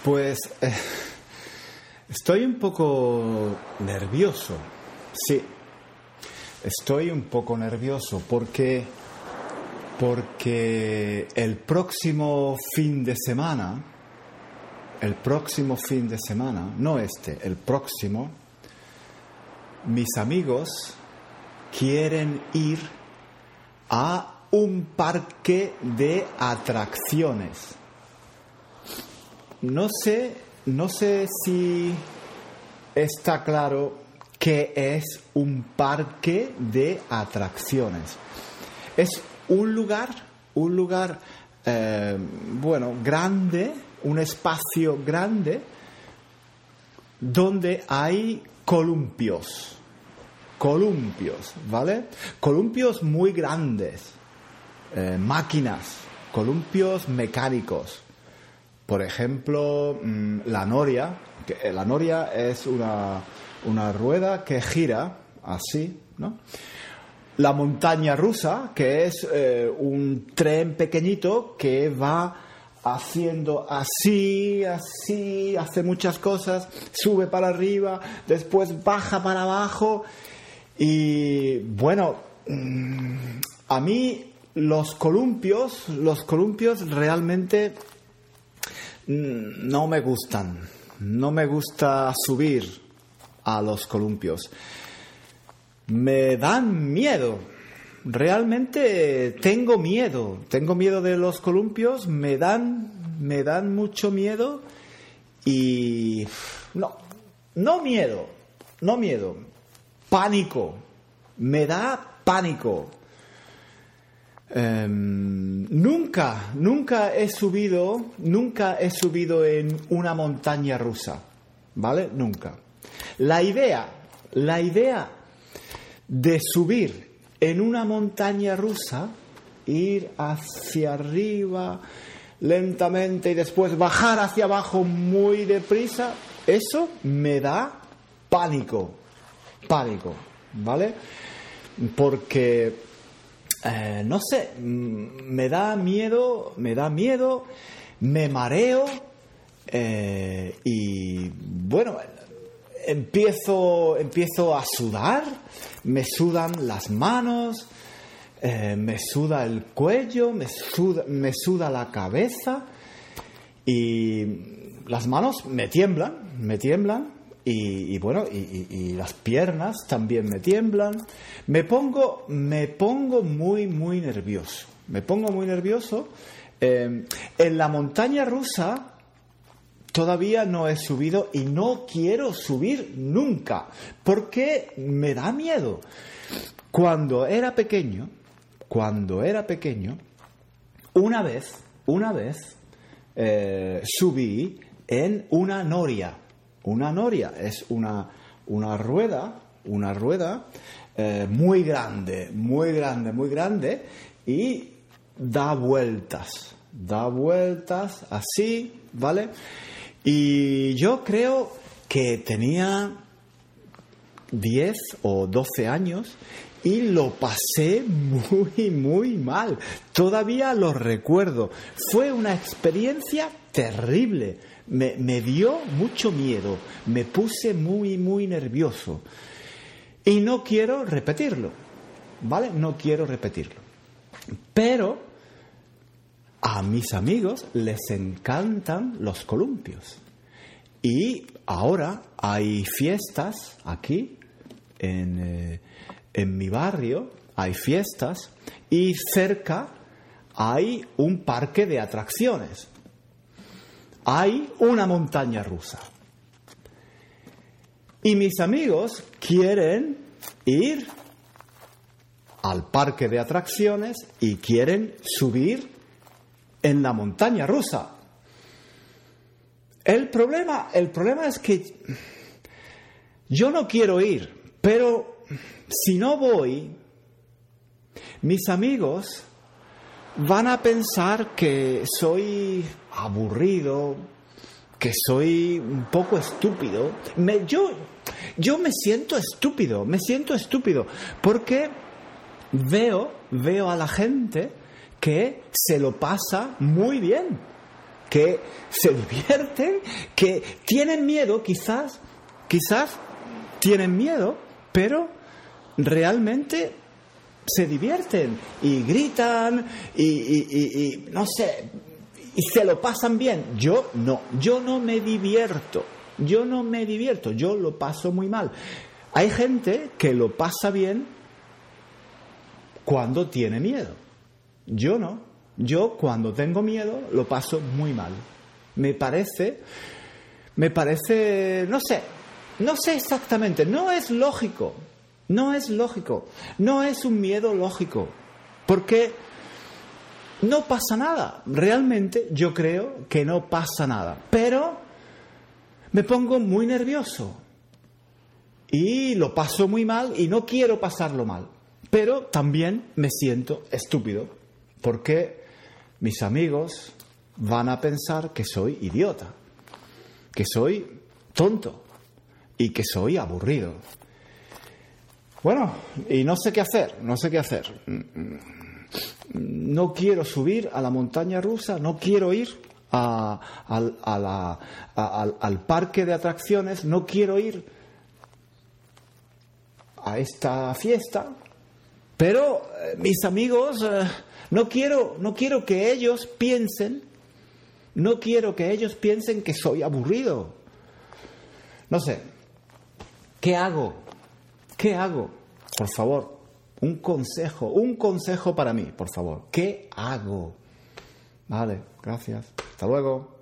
Pues estoy un poco nervioso, sí. Estoy un poco nervioso porque el próximo fin de semana, no el próximo, mis amigos quieren ir a un parque de atracciones. No sé si está claro qué es un parque de atracciones. Es un lugar, grande, un espacio grande, donde hay columpios, ¿vale? Columpios muy grandes, máquinas, columpios mecánicos. Por ejemplo, la noria. La noria es una rueda que gira así, ¿no? La montaña rusa, que es un tren pequeñito que va haciendo así, hace muchas cosas, sube para arriba, después baja para abajo. Y bueno, a mí los columpios realmente no me gustan. No me gusta subir a los columpios. Me dan miedo. Realmente tengo miedo. Tengo miedo de los columpios. Me dan mucho miedo. Y no miedo. Pánico. Me da pánico. Nunca he subido en una montaña rusa, ¿vale? Nunca. La idea de subir en una montaña rusa, ir hacia arriba lentamente y después bajar hacia abajo muy deprisa, eso me da pánico, ¿vale? Porque no sé, me da miedo, me mareo y bueno, empiezo a sudar, me sudan las manos, me suda el cuello, me suda la cabeza y las manos me tiemblan. Y bueno, y las piernas también me tiemblan. Me pongo muy nervioso. En la montaña rusa todavía no he subido y no quiero subir nunca porque me da miedo. Cuando era pequeño, una vez subí en una noria. Una noria es una rueda muy grande y da vueltas así, ¿vale? Y yo creo que tenía 10 o 12 años y lo pasé muy mal. Todavía lo recuerdo. Fue una experiencia terrible. Me dio mucho miedo, me puse muy nervioso y no quiero repetirlo, ¿vale? No quiero repetirlo. Pero a mis amigos les encantan los columpios y ahora hay fiestas aquí en mi barrio, hay fiestas y cerca hay un parque de atracciones. Hay una montaña rusa. Y mis amigos quieren ir al parque de atracciones y quieren subir en la montaña rusa. El problema es que yo no quiero ir, pero si no voy, mis amigos van a pensar que soy aburrido, que soy un poco estúpido. Yo me siento estúpido, porque veo a la gente que se lo pasa muy bien, que se divierten, que tienen miedo, quizás tienen miedo, pero realmente se divierten y gritan y no sé, y se lo pasan bien. Yo no me divierto, yo lo paso muy mal. Hay gente que lo pasa bien cuando tiene miedo. Yo no. Yo cuando tengo miedo lo paso muy mal. Me parece, no sé exactamente, no es lógico, no es un miedo lógico, porque no pasa nada. Realmente yo creo que no pasa nada, pero me pongo muy nervioso y lo paso muy mal y no quiero pasarlo mal, pero también me siento estúpido porque mis amigos van a pensar que soy idiota, que soy tonto y que soy aburrido. Bueno, y no sé qué hacer. No quiero subir a la montaña rusa, no quiero ir al parque de atracciones, no quiero ir a esta fiesta, pero mis amigos, no quiero que ellos piensen que soy aburrido. No sé. ¿Qué hago? Por favor, un consejo para mí, por favor. ¿Qué hago? Vale, gracias. Hasta luego.